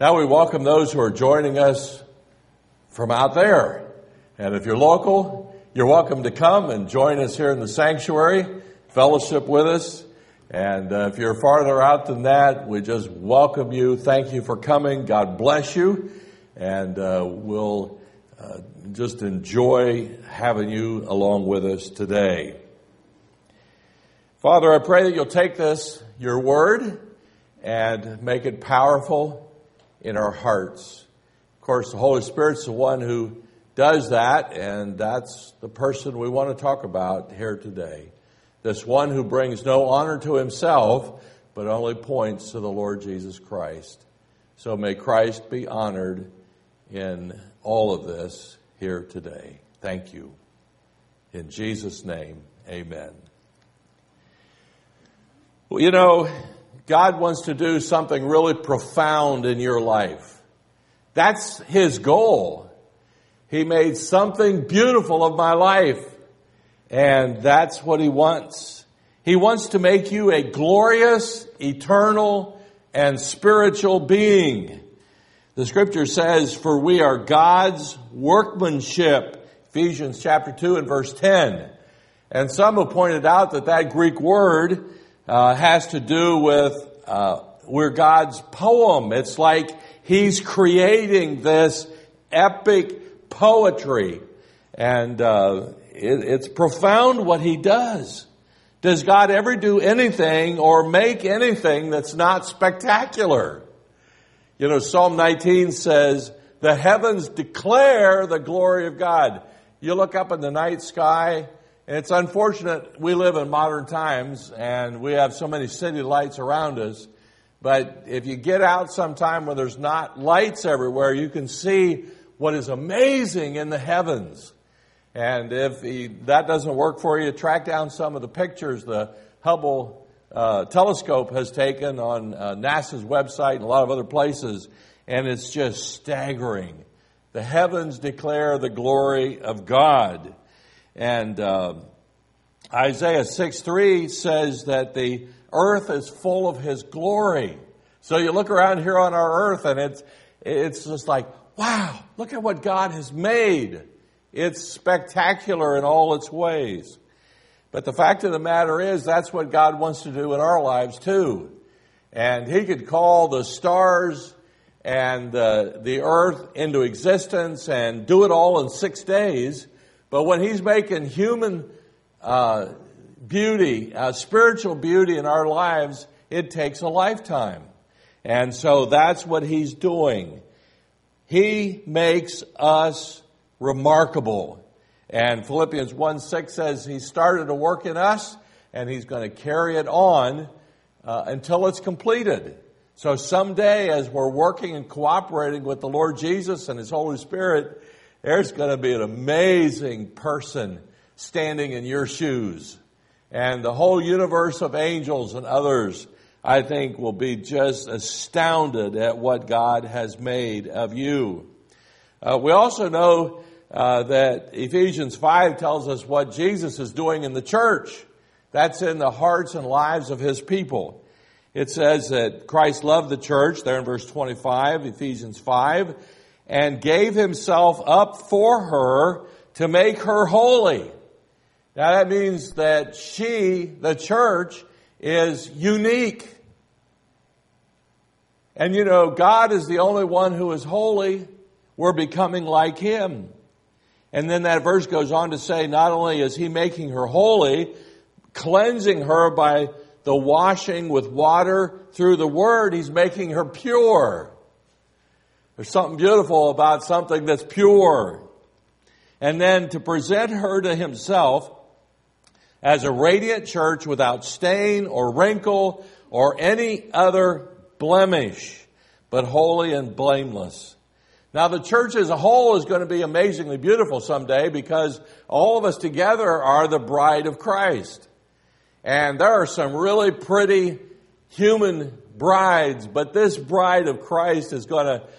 Now we welcome those who are joining us from out there. And if you're local, you're welcome to come and join us here in the sanctuary, fellowship with us. And if you're farther out than that, we just welcome you. Thank you for coming. God bless you. And we'll just enjoy having you along with us today. Father, I pray that you'll take this, your word, and make it powerful in our hearts. Of course, the Holy Spirit's the one who does that, and that's the person we want to talk about here today. This one who brings no honor to himself, but only points to the Lord Jesus Christ. So may Christ be honored in all of this here today. Thank you. In Jesus' name, amen. Well, you know, God wants to do something really profound in your life. That's His goal. He made something beautiful of my life, and that's what He wants. He wants to make you a glorious, eternal, and spiritual being. The scripture says, for we are God's workmanship, Ephesians chapter 2 and verse 10. And some have pointed out that Greek word has to do with we're God's poem. It's like He's creating this epic poetry. And it's profound what He does. Does God ever do anything or make anything that's not spectacular? You know, Psalm 19 says, the heavens declare the glory of God. You look up in the night sky, and it's unfortunate we live in modern times and we have so many city lights around us. But if you get out sometime when there's not lights everywhere, you can see what is amazing in the heavens. And if that doesn't work for you, track down some of the pictures the Hubble telescope has taken on NASA's website and a lot of other places. And it's just staggering. The heavens declare the glory of God. And Isaiah 6:3 says that the earth is full of His glory. So you look around here on our earth and it's just like, wow, look at what God has made. It's spectacular in all its ways. But the fact of the matter is that's what God wants to do in our lives too. And He could call the stars and the earth into existence and do it all in 6 days. But when He's making human beauty, spiritual beauty in our lives, it takes a lifetime. And so that's what He's doing. He makes us remarkable. And Philippians 1:6 says He started a work in us and He's going to carry it on until it's completed. So someday as we're working and cooperating with the Lord Jesus and His Holy Spirit, there's going to be an amazing person standing in your shoes. And the whole universe of angels and others, I think, will be just astounded at what God has made of you. We also know that Ephesians 5 tells us what Jesus is doing in the church. That's in the hearts and lives of His people. It says that Christ loved the church, there in verse 25, Ephesians 5, and gave Himself up for her to make her holy. Now that means that she, the church, is unique. And you know, God is the only one who is holy. We're becoming like Him. And then that verse goes on to say, not only is He making her holy, cleansing her by the washing with water through the Word, He's making her pure. There's something beautiful about something that's pure. And then to present her to Himself as a radiant church without stain or wrinkle or any other blemish, but holy and blameless. Now the church as a whole is going to be amazingly beautiful someday because all of us together are the bride of Christ. And there are some really pretty human brides, but this bride of Christ is going to,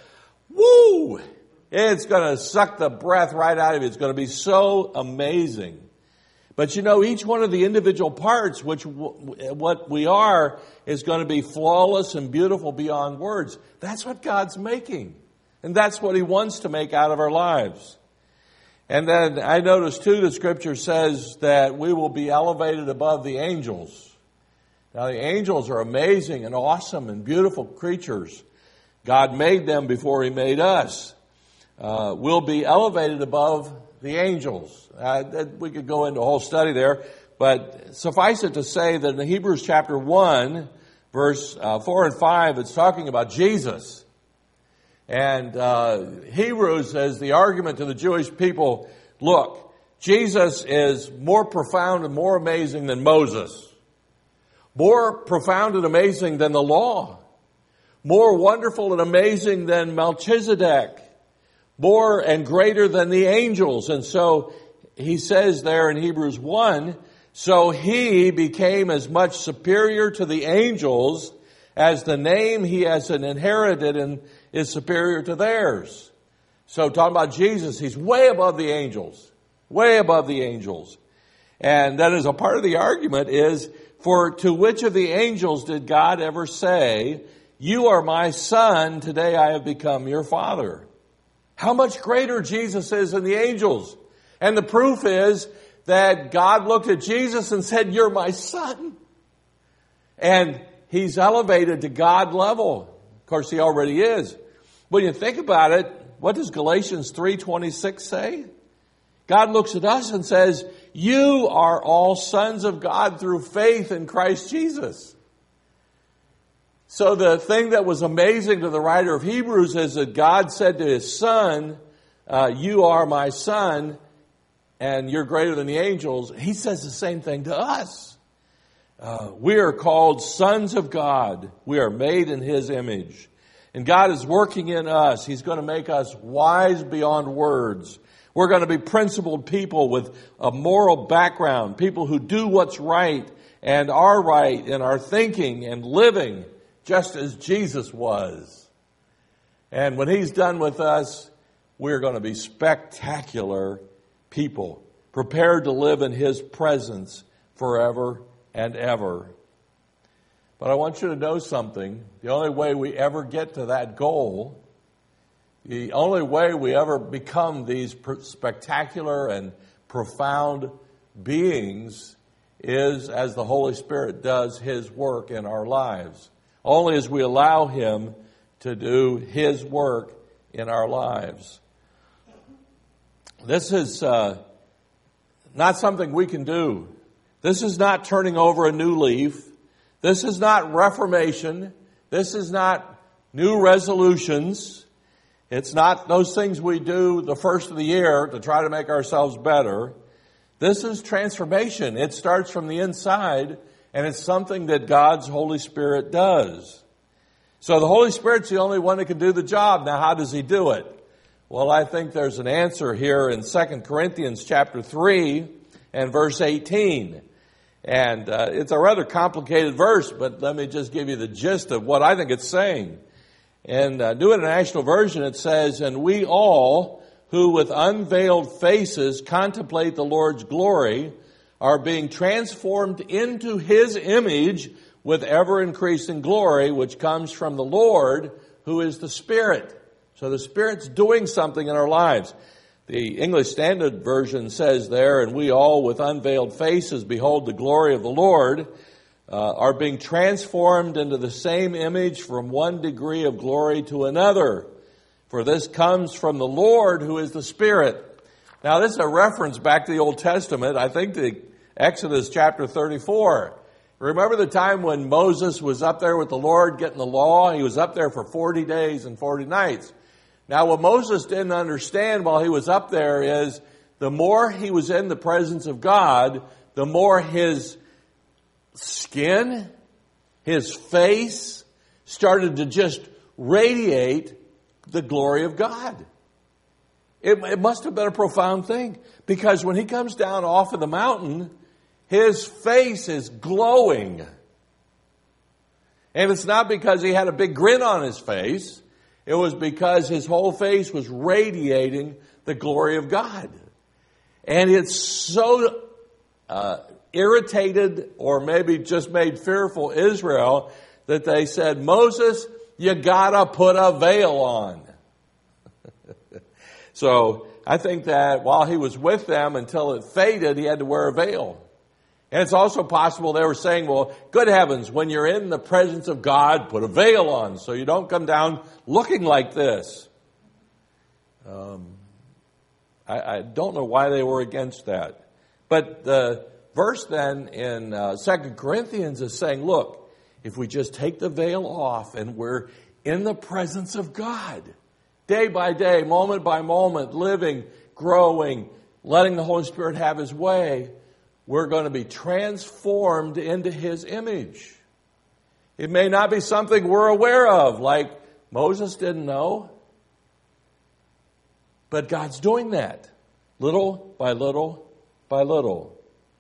it's going to suck the breath right out of you. It's going to be so amazing. But you know, each one of the individual parts, what we are, is going to be flawless and beautiful beyond words. That's what God's making. And that's what He wants to make out of our lives. And then I noticed too, the Scripture says that we will be elevated above the angels. Now the angels are amazing and awesome and beautiful creatures. God made them before He made us. We'll be elevated above the angels. We could go into a whole study there, but suffice it to say that in Hebrews chapter 1, verse 4 and 5, it's talking about Jesus. And Hebrews says the argument to the Jewish people, look, Jesus is more profound and more amazing than Moses. More profound and amazing than the law. More wonderful and amazing than Melchizedek. More and greater than the angels. And so he says there in Hebrews 1, so he became as much superior to the angels as the name he has inherited and is superior to theirs. So talking about Jesus, he's way above the angels. Way above the angels. And then as a part of the argument is, for to which of the angels did God ever say, you are my son, today I have become your father? How much greater Jesus is than the angels. And the proof is that God looked at Jesus and said, you're my son. And he's elevated to God level. Of course, he already is. When you think about it, what does Galatians 3:26 say? God looks at us and says, you are all sons of God through faith in Christ Jesus. So the thing that was amazing to the writer of Hebrews is that God said to his son, you are my son, and you're greater than the angels. He says the same thing to us. We are called sons of God. We are made in his image. And God is working in us. He's going to make us wise beyond words. We're going to be principled people with a moral background, people who do what's right and are right in our thinking and living, just as Jesus was. And when he's done with us, we're going to be spectacular people, prepared to live in his presence forever and ever. But I want you to know something. The only way we ever get to that goal, the only way we ever become these spectacular and profound beings is as the Holy Spirit does his work in our lives. Only as we allow him to do his work in our lives. This is not something we can do. This is not turning over a new leaf. This is not reformation. This is not new resolutions. It's not those things we do the first of the year to try to make ourselves better. This is transformation. It starts from the inside, and it's something that God's Holy Spirit does. So the Holy Spirit's the only one that can do the job. Now, how does he do it? Well, I think there's an answer here in 2 Corinthians chapter 3 and verse 18. And it's a rather complicated verse, but let me just give you the gist of what I think it's saying. In New International Version, it says, and we all who with unveiled faces contemplate the Lord's glory are being transformed into his image with ever-increasing glory, which comes from the Lord, who is the Spirit. So the Spirit's doing something in our lives. The English Standard Version says there, and we all with unveiled faces behold the glory of the Lord, are being transformed into the same image from one degree of glory to another. For this comes from the Lord, who is the Spirit. Now this is a reference back to the Old Testament, I think to Exodus chapter 34. Remember the time when Moses was up there with the Lord getting the law? He was up there for 40 days and 40 nights. Now, what Moses didn't understand while he was up there is the more he was in the presence of God, the more his skin, his face started to just radiate the glory of God. It must have been a profound thing, because when he comes down off of the mountain, his face is glowing. And it's not because he had a big grin on his face. It was because his whole face was radiating the glory of God. And it's so irritated or maybe just made fearful Israel that they said, Moses, you gotta put a veil on. So I think that while he was with them until it faded, he had to wear a veil. And it's also possible they were saying, well, good heavens, when you're in the presence of God, put a veil on so you don't come down looking like this. I don't know why they were against that. But the verse then in 2 Corinthians is saying, look, if we just take the veil off and we're in the presence of God, day by day, moment by moment, living, growing, letting the Holy Spirit have His way, we're going to be transformed into His image. It may not be something we're aware of, like Moses didn't know. But God's doing that, little by little by little.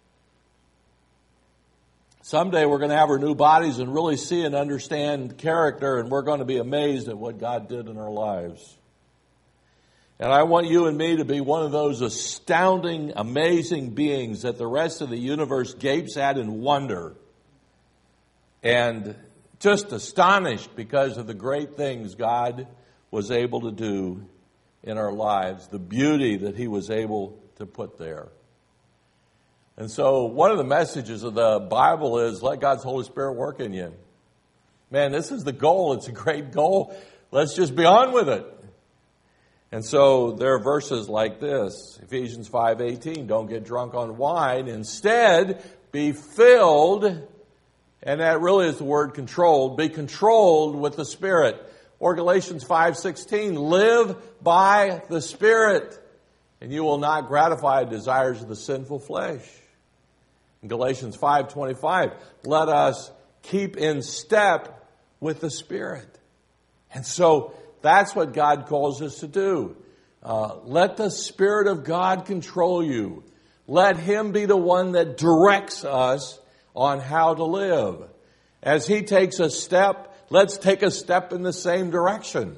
Someday we're going to have our new bodies and really see and understand character, and we're going to be amazed at what God did in our lives. And I want you and me to be one of those astounding, amazing beings that the rest of the universe gapes at in wonder and just astonished because of the great things God was able to do in our lives, the beauty that He was able to put there. And so one of the messages of the Bible is let God's Holy Spirit work in you. Man, this is the goal. It's a great goal. Let's just be on with it. And so there are verses like this, Ephesians 5:18, don't get drunk on wine. Instead, be filled, and that really is the word controlled, be controlled with the Spirit. Or Galatians 5:16, live by the Spirit, and you will not gratify the desires of the sinful flesh. In Galatians 5:25, let us keep in step with the Spirit. And so that's what God calls us to do. Let the Spirit of God control you. Let Him be the one that directs us on how to live. As He takes a step, let's take a step in the same direction.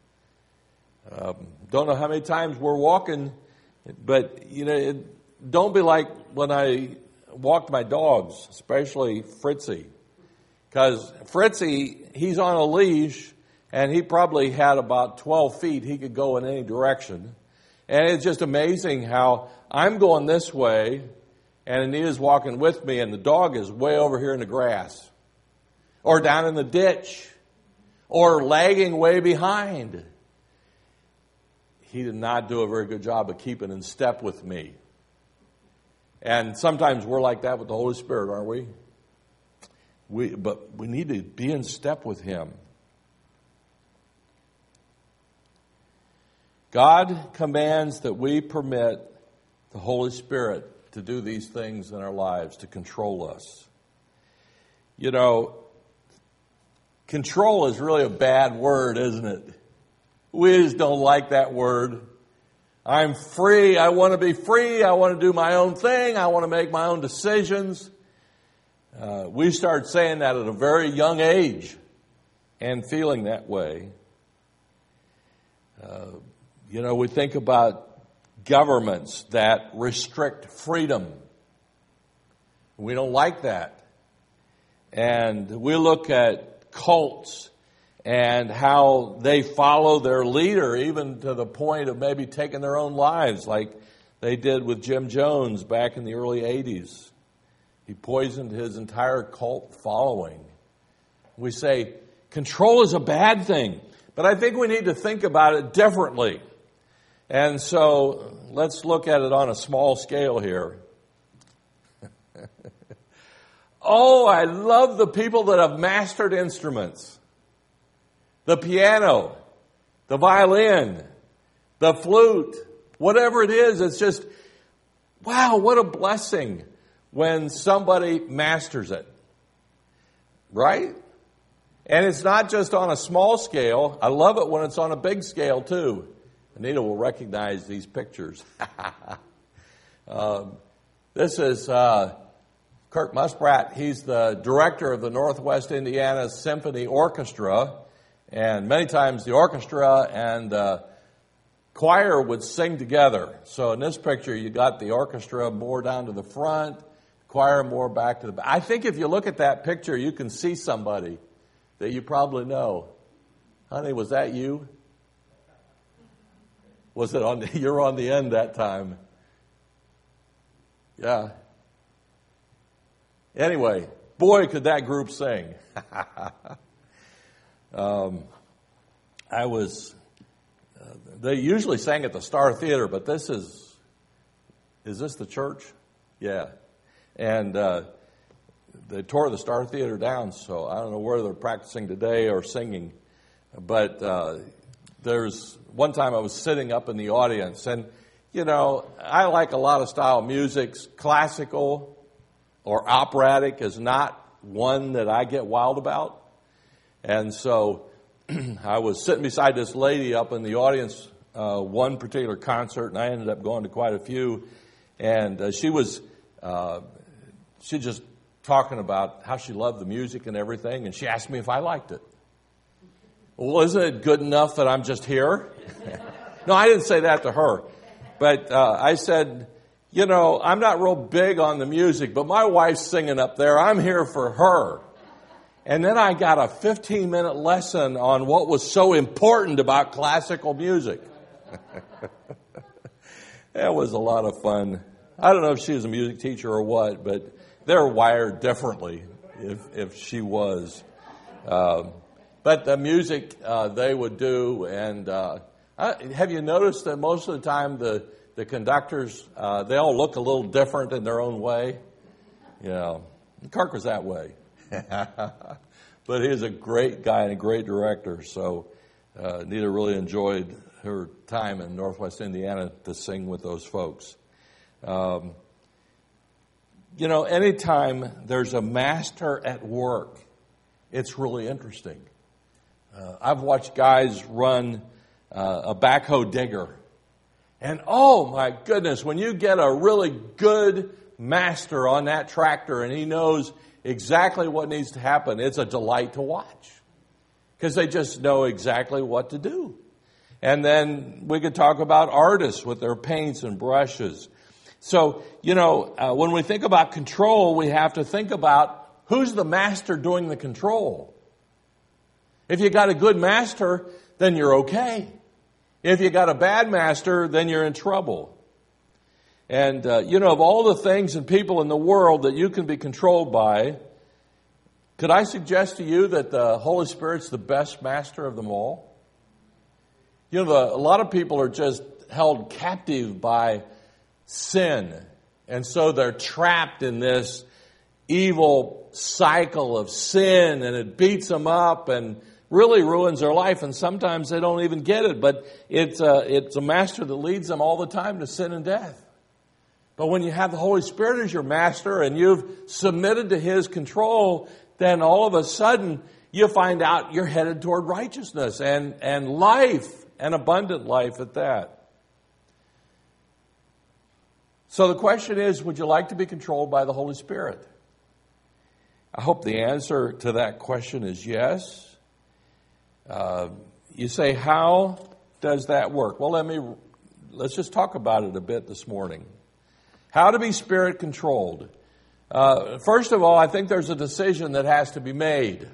Don't know how many times we're walking, but don't be like when I walked my dogs, especially Fritzy. Because Fritzy, he's on a leash, and he probably had about 12 feet. He could go in any direction. And it's just amazing how I'm going this way, and Anita's walking with me, and the dog is way over here in the grass, or down in the ditch, or lagging way behind. He did not do a very good job of keeping in step with me. And sometimes we're like that with the Holy Spirit, aren't we? But we need to be in step with Him. God commands that we permit the Holy Spirit to do these things in our lives, to control us. Control is really a bad word, isn't it? We just don't like that word. I'm free. I want to be free. I want to do my own thing. I want to make my own decisions. We start saying that at a very young age and feeling that way. We think about governments that restrict freedom. We don't like that. And we look at cults and how they follow their leader, even to the point of maybe taking their own lives, like they did with Jim Jones back in the early 80s. He poisoned his entire cult following. We say, control is a bad thing, but I think we need to think about it differently. And so let's look at it on a small scale here. Oh, I love the people that have mastered instruments. The piano, the violin, the flute, whatever it is, it's just, wow, what a blessing when somebody masters it. Right? And it's not just on a small scale. I love it when it's on a big scale too. Anita will recognize these pictures. This is Kirk Muspratt. He's the director of the Northwest Indiana Symphony Orchestra. And many times the orchestra and the choir would sing together. So in this picture, you got the orchestra more down to the front, choir more back to the back. I think if you look at that picture, you can see somebody that you probably know. Honey, was that you? Was it on? You're on the end that time. Yeah. Anyway, boy, could that group sing. They usually sang at the Star Theater, but is this the church? Yeah. And they tore the Star Theater down, so I don't know where they're practicing today or singing. But there's one time I was sitting up in the audience, and, you know, I like a lot of style of music. Classical or operatic is not one that I get wild about. And so I was sitting beside this lady up in the audience one particular concert, and I ended up going to quite a few. And she just talking about how she loved the music and everything, and she asked me if I liked it. Well, isn't it good enough that I'm just here? No, I didn't say that to her. But I said, you know, I'm not real big on the music, but my wife's singing up there. I'm here for her. And then I got a 15-minute lesson on what was so important about classical music. That was a lot of fun. I don't know if she was a music teacher or what, but they're wired differently if she was. But the music they would do, and have you noticed that most of the time the conductors, they all look a little different in their own way? You know, Kirk was that way. But he is a great guy and a great director, so Nita really enjoyed her time in Northwest Indiana to sing with those folks. You know, anytime there's a master at work, it's really interesting. I've watched guys run a backhoe digger. And oh my goodness, when you get a really good master on that tractor and he knows exactly what needs to happen, it's a delight to watch. Because they just know exactly what to do. And then we could talk about artists with their paints and brushes. So, you know, when we think about control, we have to think about who's the master doing the control. If you got a good master, then you're okay. If you got a bad master, then you're in trouble. And, you know, of all the things and people in the world that you can be controlled by, could I suggest to you that the Holy Spirit's the best master of them all? You know, a lot of people are just held captive by sin. And so they're trapped in this evil cycle of sin, and it beats them up and really ruins their life, and sometimes they don't even get it. But it's a master that leads them all the time to sin and death. But when you have the Holy Spirit as your master and you've submitted to His control, then all of a sudden you find out you're headed toward righteousness and life, and abundant life at that. So the question is, would you like to be controlled by the Holy Spirit? I hope the answer to that question is yes. You say, how does that work? Well, let's just talk about it a bit this morning. How to be Spirit controlled. First of all, I think there's a decision that has to be made.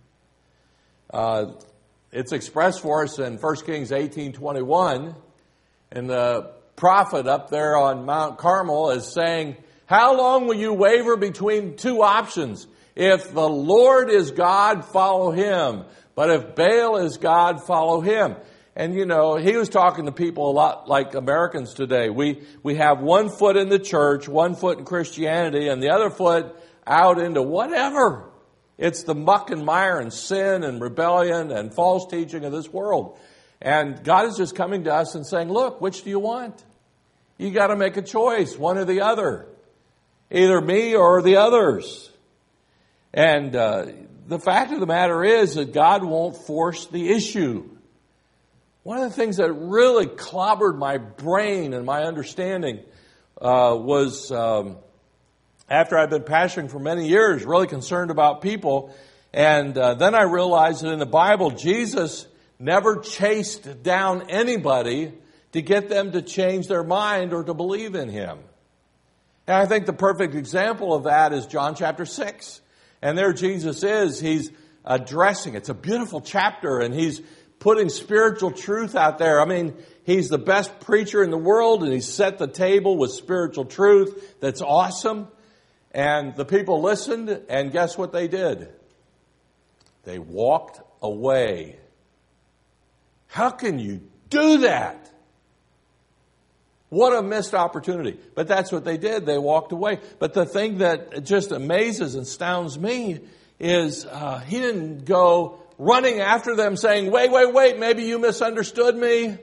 It's expressed for us in 1 Kings 18:21, and the prophet up there on Mount Carmel is saying, how long will you waver between two options? If the Lord is God, follow Him. But if Baal is God, follow him. And, you know, he was talking to people a lot like Americans today. We have one foot in the church, one foot in Christianity, and the other foot out into whatever. It's the muck and mire and sin and rebellion and false teaching of this world. And God is just coming to us and saying, look, which do you want? You got to make a choice, one or the other. Either me or the others. And the fact of the matter is that God won't force the issue. One of the things that really clobbered my brain and my understanding was after I'd been pastoring for many years, really concerned about people. And then I realized that in the Bible, Jesus never chased down anybody to get them to change their mind or to believe in Him. And I think the perfect example of that is John chapter 6. And there Jesus is, he's addressing, it's a beautiful chapter, and he's putting spiritual truth out there. I mean, he's the best preacher in the world, and he's set the table with spiritual truth that's awesome. And the people listened, and guess what they did? They walked away. How can you do that? What a missed opportunity. But that's what they did. They walked away. But the thing that just amazes and astounds me is he didn't go running after them saying, wait, maybe you misunderstood me.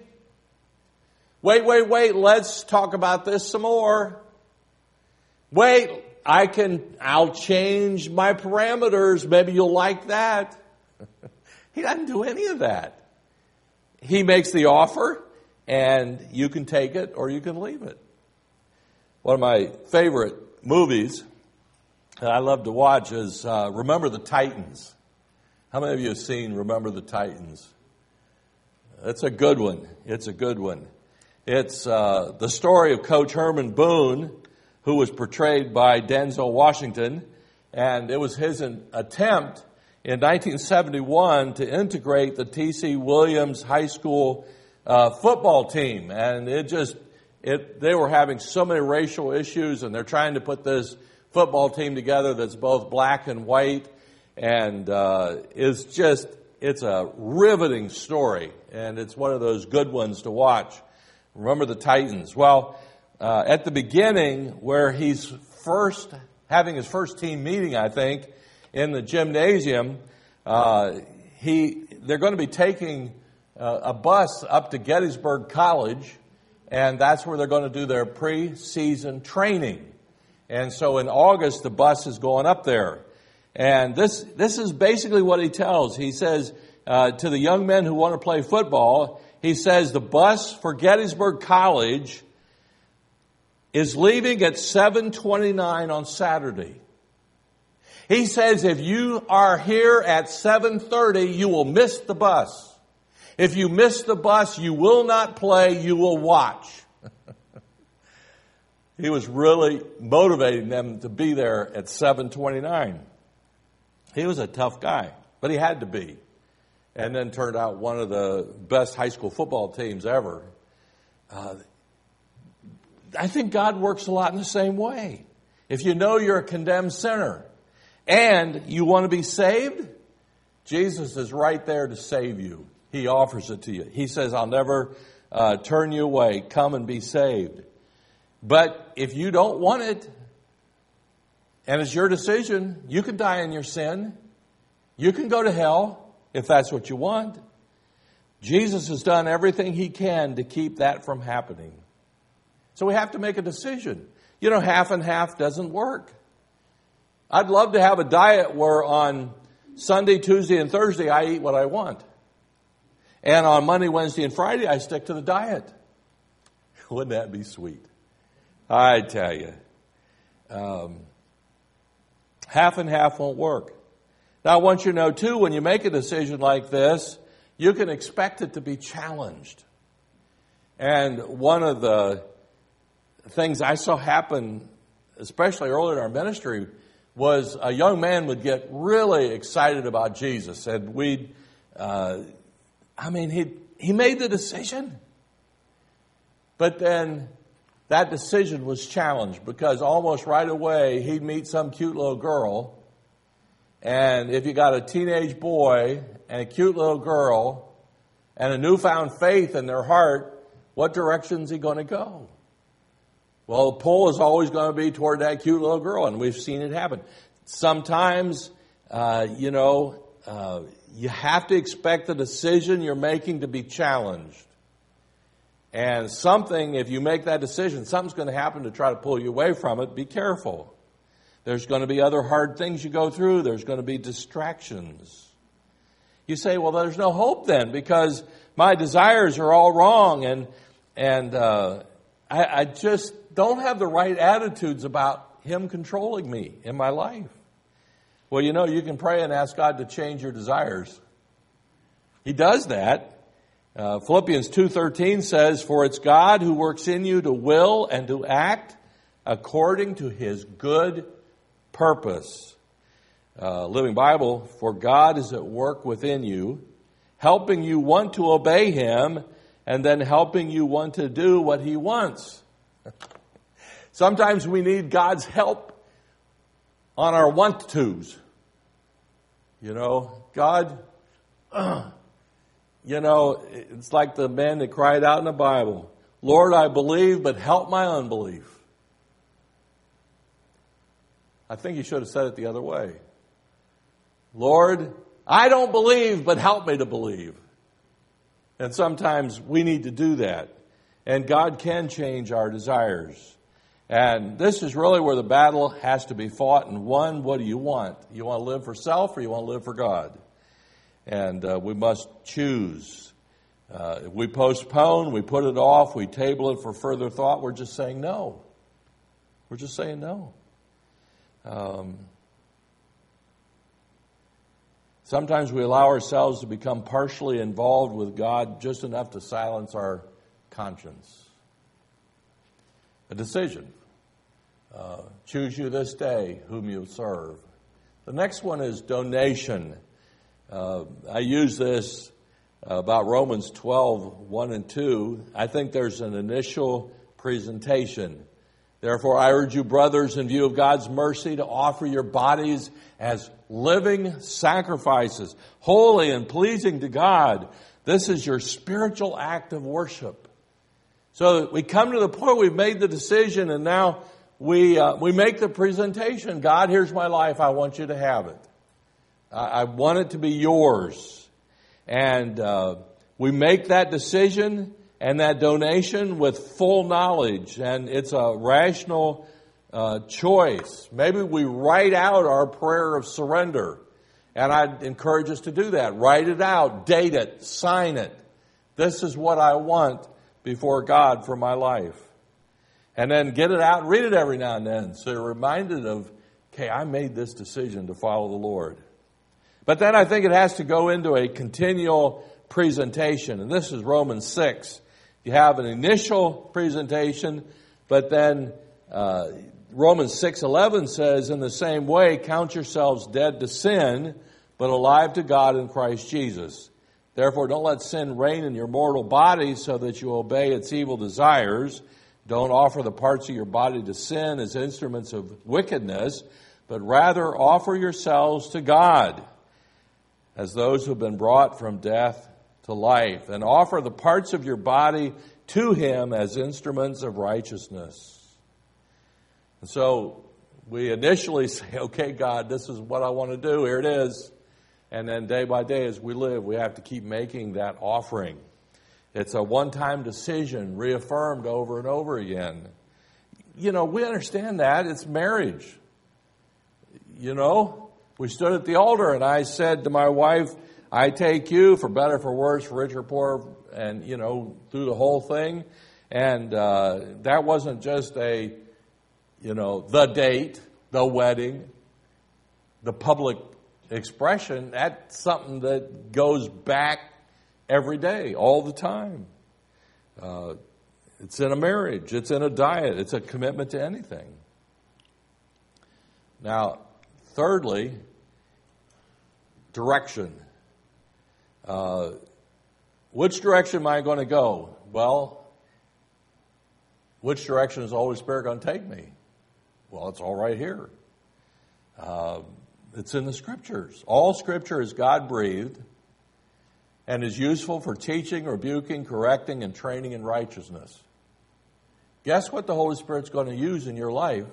Wait, let's talk about this some more. Wait, I'll change my parameters. Maybe you'll like that. He doesn't do any of that. He makes the offer, and you can take it or you can leave it. One of my favorite movies that I love to watch is Remember the Titans. How many of you have seen Remember the Titans? It's a good one. It's a good one. It's the story of Coach Herman Boone, who was portrayed by Denzel Washington, and it was his attempt in 1971 to integrate the T.C. Williams High School football team. And they were having so many racial issues, and they're trying to put this football team together that's both black and white. And it's a riveting story, and it's one of those good ones to watch. Remember the Titans. Well, at the beginning, where he's having his first team meeting, I think, in the gymnasium, they're going to be taking a bus up to Gettysburg College, and that's where they're going to do their pre-season training. And so in August, the bus is going up there. And this is basically what he tells. He says to the young men who want to play football, he says the bus for Gettysburg College is leaving at 7:29 on Saturday. He says if you are here at 7:30, you will miss the bus. If you miss the bus, you will not play, you will watch. He was really motivating them to be there at 7:29. He was a tough guy, but he had to be. And then turned out one of the best high school football teams ever. I think God works a lot in the same way. If you know you're a condemned sinner and you want to be saved, Jesus is right there to save you. He offers it to you. He says, I'll never turn you away. Come and be saved. But if you don't want it, and it's your decision, you can die in your sin. You can go to hell if that's what you want. Jesus has done everything he can to keep that from happening. So we have to make a decision. You know, half and half doesn't work. I'd love to have a diet where on Sunday, Tuesday, and Thursday I eat what I want. And on Monday, Wednesday, and Friday I stick to the diet. Wouldn't that be sweet? I tell you. Half and half won't work. Now I want you to know too, when you make a decision like this, you can expect it to be challenged. And one of the things I saw happen, especially early in our ministry, was a young man would get really excited about Jesus. And he made the decision. But then that decision was challenged because almost right away he'd meet some cute little girl. And if you got a teenage boy and a cute little girl and a newfound faith in their heart, what direction is he going to go? Well, the pull is always going to be toward that cute little girl, and we've seen it happen. Sometimes, you have to expect the decision you're making to be challenged. And if you make that decision, something's going to happen to try to pull you away from it. Be careful. There's going to be other hard things you go through. There's going to be distractions. You say, well, there's no hope then because my desires are all wrong and I just don't have the right attitudes about Him controlling me in my life. Well, you can pray and ask God to change your desires. He does that. Philippians 2:13 says, for it's God who works in you to will and to act according to His good purpose. Living Bible, for God is at work within you, helping you want to obey Him, and then helping you want to do what He wants. Sometimes we need God's help on our want-tos. God, it's like the man that cried out in the Bible, Lord, I believe, but help my unbelief. I think he should have said it the other way. Lord, I don't believe, but help me to believe. And sometimes we need to do that. And God can change our desires. And this is really where the battle has to be fought and won. What do you want? You want to live for self or you want to live for God? And we must choose. If we postpone, we put it off, we table it for further thought, we're just saying no. We're just saying no. Sometimes we allow ourselves to become partially involved with God just enough to silence our conscience. A decision. Choose you this day whom you serve. The next one is donation. I use this about Romans 12, 1 and 2. I think there's an initial presentation. Therefore, I urge you, brothers, in view of God's mercy, to offer your bodies as living sacrifices, holy and pleasing to God. This is your spiritual act of worship. So we come to the point we've made the decision, and now we make the presentation. God, here's my life. I want you to have it. I want it to be yours. And we make that decision and that donation with full knowledge, and it's a rational choice. Maybe we write out our prayer of surrender, and I'd encourage us to do that. Write it out, date it, sign it. This is what I want before God for my life. And then get it out and read it every now and then so you're reminded of, okay, I made this decision to follow the Lord. But then I think it has to go into a continual presentation, and this is Romans 6. You have an initial presentation, but then Romans 6:11 says, in the same way, count yourselves dead to sin, but alive to God in Christ Jesus. Therefore, don't let sin reign in your mortal body so that you obey its evil desires. Don't offer the parts of your body to sin as instruments of wickedness, but rather offer yourselves to God as those who have been brought from death to life, and offer the parts of your body to Him as instruments of righteousness. And so we initially say, okay, God, this is what I want to do. Here it is. And then day by day as we live, we have to keep making that offering. It's a one-time decision reaffirmed over and over again. We understand that. It's marriage. We stood at the altar and I said to my wife, I take you for better, for worse, for richer, poor, and, through the whole thing. And that wasn't just the date, the wedding, the public expression. That's something that goes back every day, all the time. It's in a marriage. It's in a diet. It's a commitment to anything. Now, thirdly, direction. Which direction am I going to go? Well, which direction is the Holy Spirit going to take me? Well, it's all right here. It's in the Scriptures. All Scripture is God-breathed and is useful for teaching, rebuking, correcting, and training in righteousness. Guess what the Holy Spirit's going to use in your life?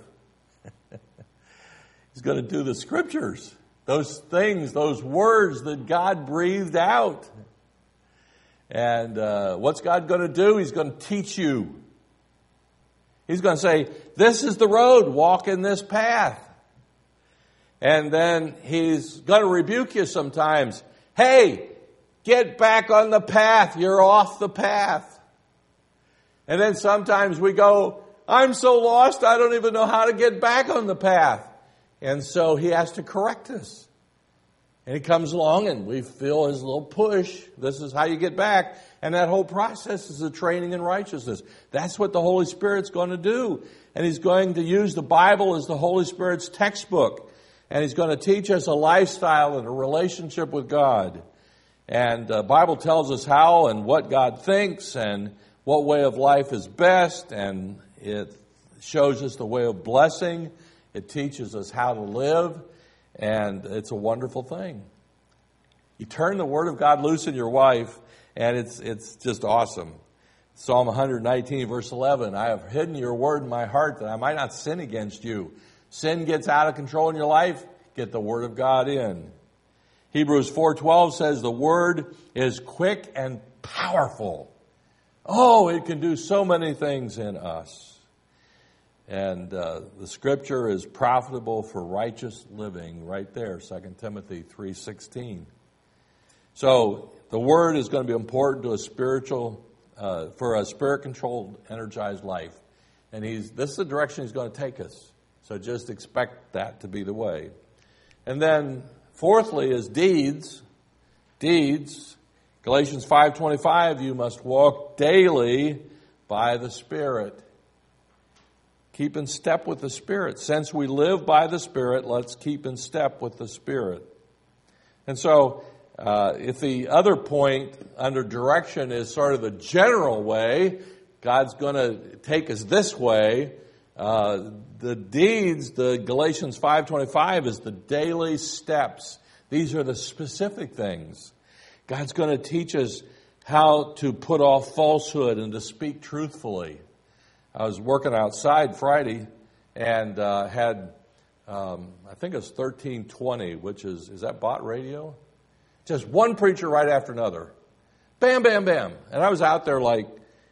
He's going to do the Scriptures. Those things, those words that God breathed out. And what's God going to do? He's going to teach you. He's going to say, this is the road, walk in this path. And then He's going to rebuke you sometimes. Hey, get back on the path. You're off the path. And then sometimes we go, I'm so lost, I don't even know how to get back on the path. And so He has to correct us. And he comes along and we feel his little push. This is how you get back. And that whole process is a training in righteousness. That's what the Holy Spirit's going to do. And he's going to use the Bible as the Holy Spirit's textbook. And he's going to teach us a lifestyle and a relationship with God. And the Bible tells us how and what God thinks and what way of life is best. And it shows us the way of blessing. It teaches us how to live. And it's a wonderful thing. You turn the Word of God loose in your wife, and it's just awesome. Psalm 119, verse 11, I have hidden your word in my heart that I might not sin against you. Sin gets out of control in your life, get the Word of God in. Hebrews 4:12 says the Word is quick and powerful. Oh, it can do so many things in us. And the Scripture is profitable for righteous living, right there, 2 Timothy 3:16. So the Word is going to be important to for a spirit-controlled, energized life. And this is the direction he's going to take us. So just expect that to be the way. And then fourthly is deeds. Deeds. Galatians 5:25, you must walk daily by the Spirit. Keep in step with the Spirit. Since we live by the Spirit, let's keep in step with the Spirit. And so, if the other point under direction is sort of the general way, God's going to take us this way. The deeds, the Galatians 5:25 is the daily steps. These are the specific things. God's going to teach us how to put off falsehood and to speak truthfully. I was working outside Friday and had, I think it was 1320, which is that bot radio? Just one preacher right after another. Bam, bam, bam. And I was out there like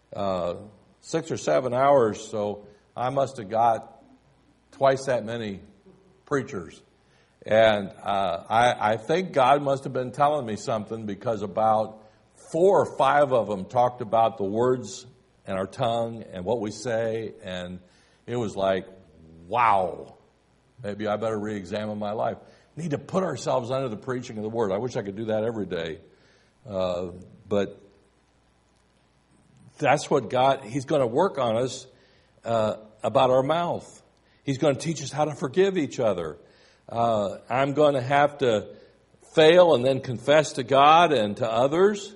6 or 7 hours, so I must have got twice that many preachers. And I think God must have been telling me something because about 4 or 5 of them talked about the words and our tongue and what we say, and it was like, wow, maybe I better re-examine my life. Need to put ourselves under the preaching of the Word. I wish I could do that every day. But that's what He's going to work on us about our mouth. He's going to teach us how to forgive each other. I'm going to have to fail and then confess to God and to others.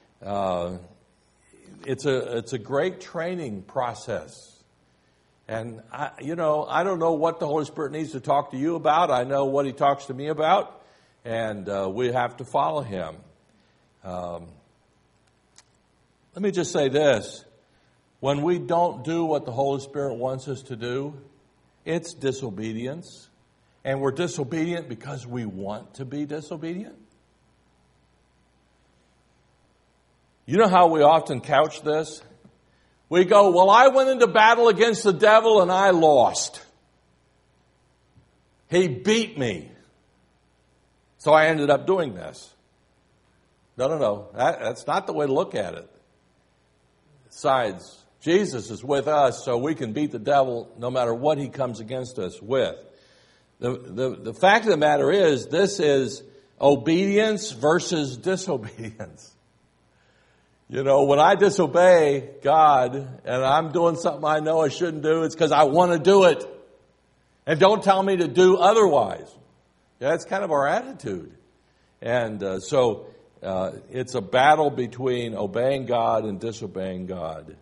It's a great training process. And, I don't know what the Holy Spirit needs to talk to you about. I know what He talks to me about, and we have to follow Him. Let me just say this. When we don't do what the Holy Spirit wants us to do, it's disobedience. And we're disobedient because we want to be disobedient. You know how we often couch this? We go, well, I went into battle against the devil and I lost. He beat me. So I ended up doing this. No. That's not the way to look at it. Besides, Jesus is with us so we can beat the devil no matter what he comes against us with. The fact of the matter is, this is obedience versus disobedience. When I disobey God and I'm doing something I know I shouldn't do, it's because I want to do it. And don't tell me to do otherwise. That's kind of our attitude. And so it's a battle between obeying God and disobeying God.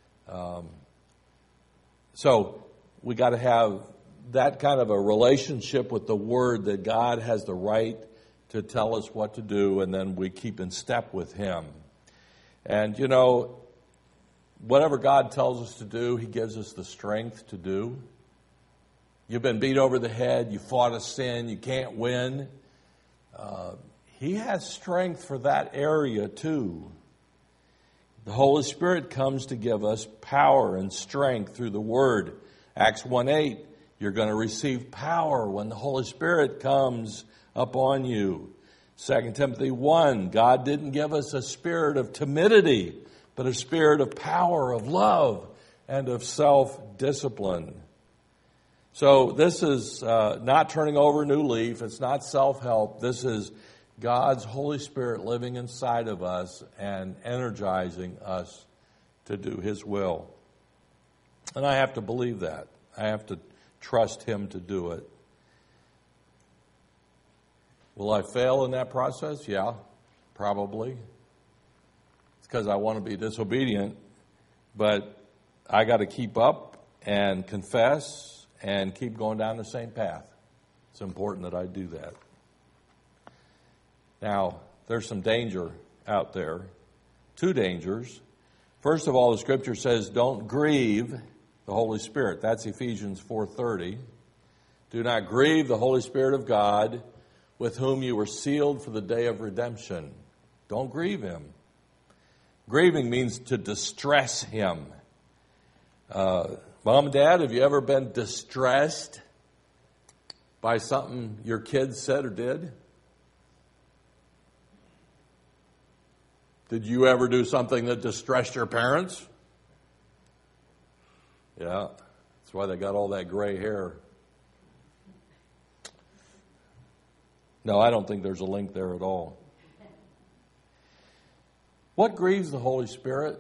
So we got to have that kind of a relationship with the Word that God has the right to tell us what to do, and then we keep in step with Him. And, whatever God tells us to do, He gives us the strength to do. You've been beat over the head. You fought a sin. You can't win. He has strength for that area too. The Holy Spirit comes to give us power and strength through the Word. Acts 1:8, you're going to receive power when the Holy Spirit comes upon you. 2 Timothy 1, God didn't give us a spirit of timidity, but a spirit of power, of love, and of self-discipline. So this is not turning over a new leaf. It's not self-help. This is God's Holy Spirit living inside of us and energizing us to do His will. And I have to believe that. I have to trust Him to do it. Will I fail in that process? Yeah, probably. It's because I want to be disobedient, but I got to keep up and confess and keep going down the same path. It's important that I do that. Now, there's some danger out there. Two dangers. First of all, the Scripture says, don't grieve the Holy Spirit. That's Ephesians 4:30. Do not grieve the Holy Spirit of God, with whom you were sealed for the day of redemption. Don't grieve Him. Grieving means to distress Him. Mom and Dad, have you ever been distressed by something your kids said or did? Did you ever do something that distressed your parents? Yeah, that's why they got all that gray hair. No, I don't think there's a link there at all. What grieves the Holy Spirit?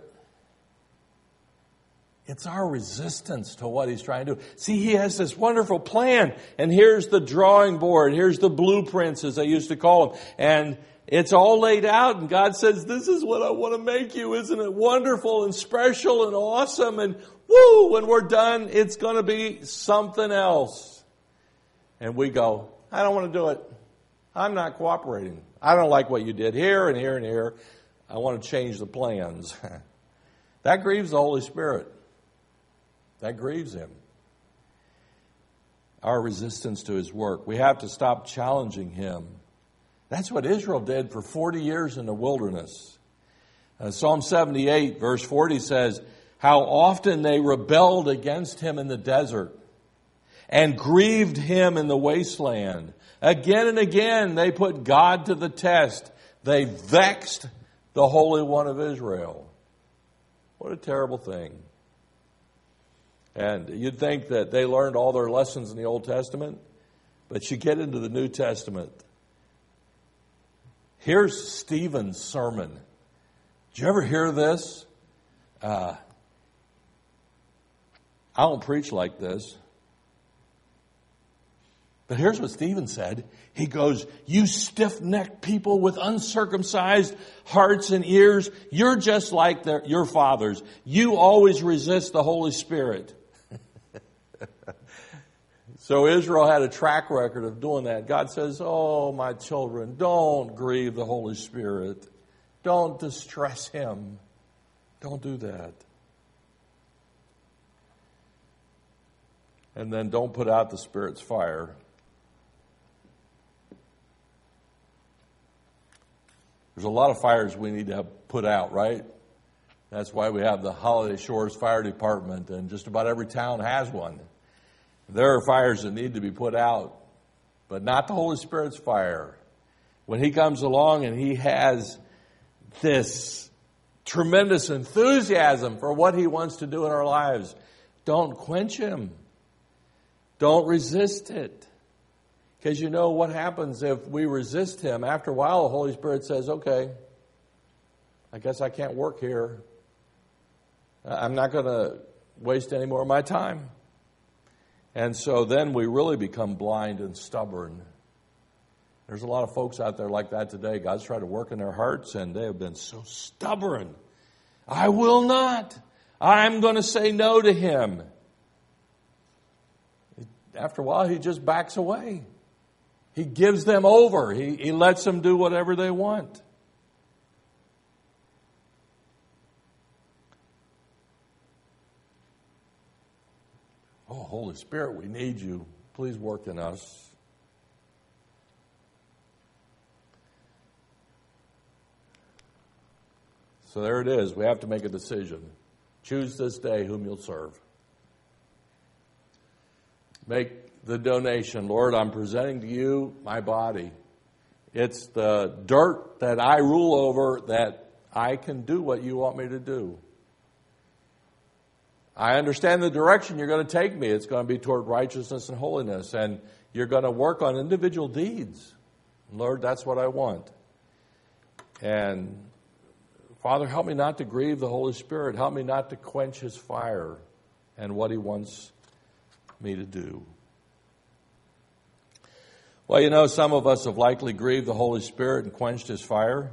It's our resistance to what He's trying to do. See, He has this wonderful plan, and here's the drawing board, here's the blueprints, as they used to call them, and it's all laid out, and God says, this is what I want to make you. Isn't it wonderful and special and awesome? And woo, when we're done, it's going to be something else. And we go, I don't want to do it. I'm not cooperating. I don't like what you did here and here and here. I want to change the plans. That grieves the Holy Spirit. That grieves Him. Our resistance to His work. We have to stop challenging Him. That's what Israel did for 40 years in the wilderness. Psalm 78, verse 40 says, how often they rebelled against Him in the desert and grieved Him in the wasteland. Again and again, they put God to the test. They vexed the Holy One of Israel. What a terrible thing. And you'd think that they learned all their lessons in the Old Testament, but you get into the New Testament. Here's Stephen's sermon. Did you ever hear this? I don't preach like this. But here's what Stephen said. He goes, you stiff-necked people with uncircumcised hearts and ears, you're just like your fathers. You always resist the Holy Spirit. So Israel had a track record of doing that. God says, oh, my children, don't grieve the Holy Spirit. Don't distress Him. Don't do that. And then don't put out the Spirit's fire. There's a lot of fires we need to have put out, right? That's why we have the Holiday Shores Fire Department, and just about every town has one. There are fires that need to be put out, but not the Holy Spirit's fire. When He comes along and He has this tremendous enthusiasm for what He wants to do in our lives, don't quench Him. Don't resist it. Because you know what happens if we resist Him. After a while, the Holy Spirit says, okay, I guess I can't work here. I'm not going to waste any more of my time. And so then we really become blind and stubborn. There's a lot of folks out there like that today. God's trying to work in their hearts, and they have been so stubborn. I will not. I'm going to say no to Him. After a while, He just backs away. He gives them over. He lets them do whatever they want. Oh, Holy Spirit, we need You. Please work in us. So there it is. We have to make a decision. Choose this day whom you'll serve. Make the donation. Lord, I'm presenting to You my body. It's the dirt that I rule over that I can do what You want me to do. I understand the direction You're going to take me. It's going to be toward righteousness and holiness, and You're going to work on individual deeds. Lord, that's what I want. And Father, help me not to grieve the Holy Spirit. Help me not to quench his fire and what he wants me to do. Well, you know, some of us have likely grieved the Holy Spirit and quenched his fire.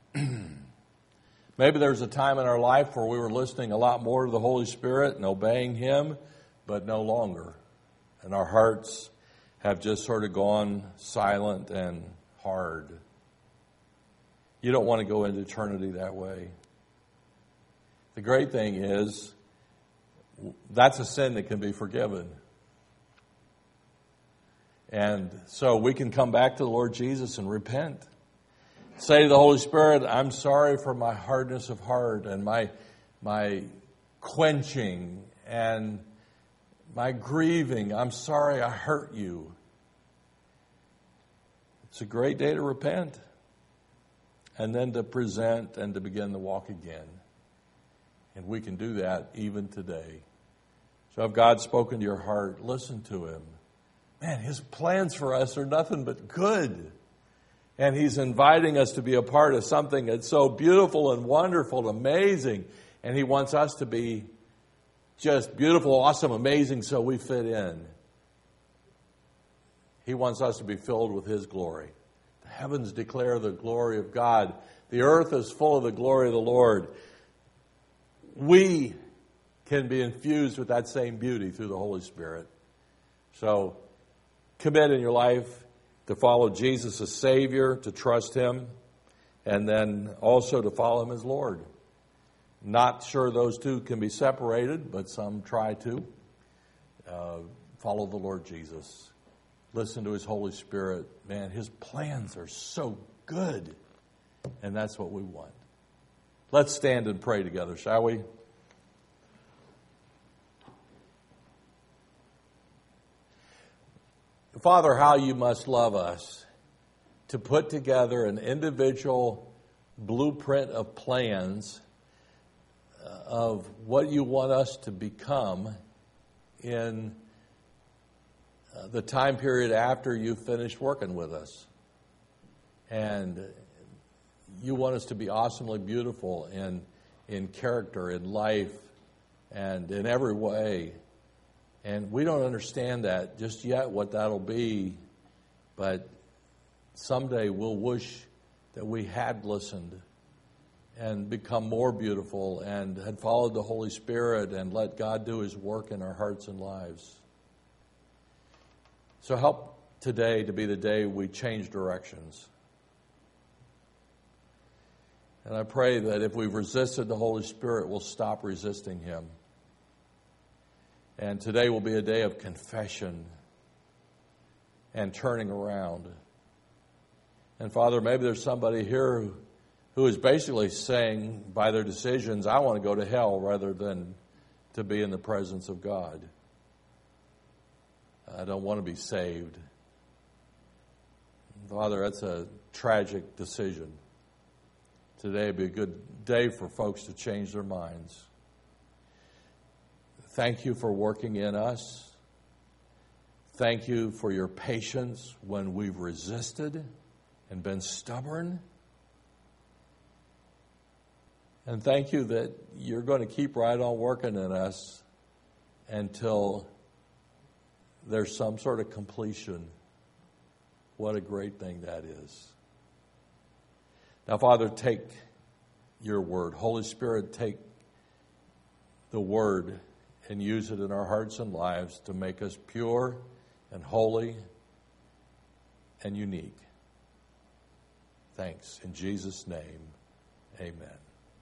Maybe there was a time in our life where we were listening a lot more to the Holy Spirit and obeying him, but no longer. And our hearts have just sort of gone silent and hard. You don't want to go into eternity that way. The great thing is, that's a sin that can be forgiven. And so we can come back to the Lord Jesus and repent. Say to the Holy Spirit, I'm sorry for my hardness of heart and my quenching and my grieving. I'm sorry I hurt you. It's a great day to repent and then to present and to begin to walk again. And we can do that even today. So if God's spoken to your heart, listen to him. Man, his plans for us are nothing but good. And he's inviting us to be a part of something that's so beautiful and wonderful and amazing. And he wants us to be just beautiful, awesome, amazing so we fit in. He wants us to be filled with his glory. The heavens declare the glory of God. The earth is full of the glory of the Lord. We can be infused with that same beauty through the Holy Spirit. So commit in your life to follow Jesus as Savior, to trust him, and then also to follow him as Lord. Not sure those two can be separated, but some try to. Follow the Lord Jesus. Listen to his Holy Spirit. Man, his plans are so good, and that's what we want. Let's stand and pray together, shall we? Father, how you must love us to put together an individual blueprint of plans of what you want us to become in the time period after you've finished working with us. And you want us to be awesomely beautiful in character, in life, and in every way. And we don't understand that just yet, what that'll be. But someday we'll wish that we had listened and become more beautiful and had followed the Holy Spirit and let God do his work in our hearts and lives. So help today to be the day we change directions. And I pray that if we've resisted the Holy Spirit, we'll stop resisting him. And today will be a day of confession and turning around. And Father, maybe there's somebody here who is basically saying by their decisions, I want to go to hell rather than to be in the presence of God. I don't want to be saved. Father, that's a tragic decision. Today would be a good day for folks to change their minds. Thank you for working in us. Thank you for your patience when we've resisted and been stubborn. And thank you that you're going to keep right on working in us until there's some sort of completion. What a great thing that is. Now, Father, take your word. Holy Spirit, take the word and use it in our hearts and lives to make us pure and holy and unique. Thanks. In Jesus' name, amen.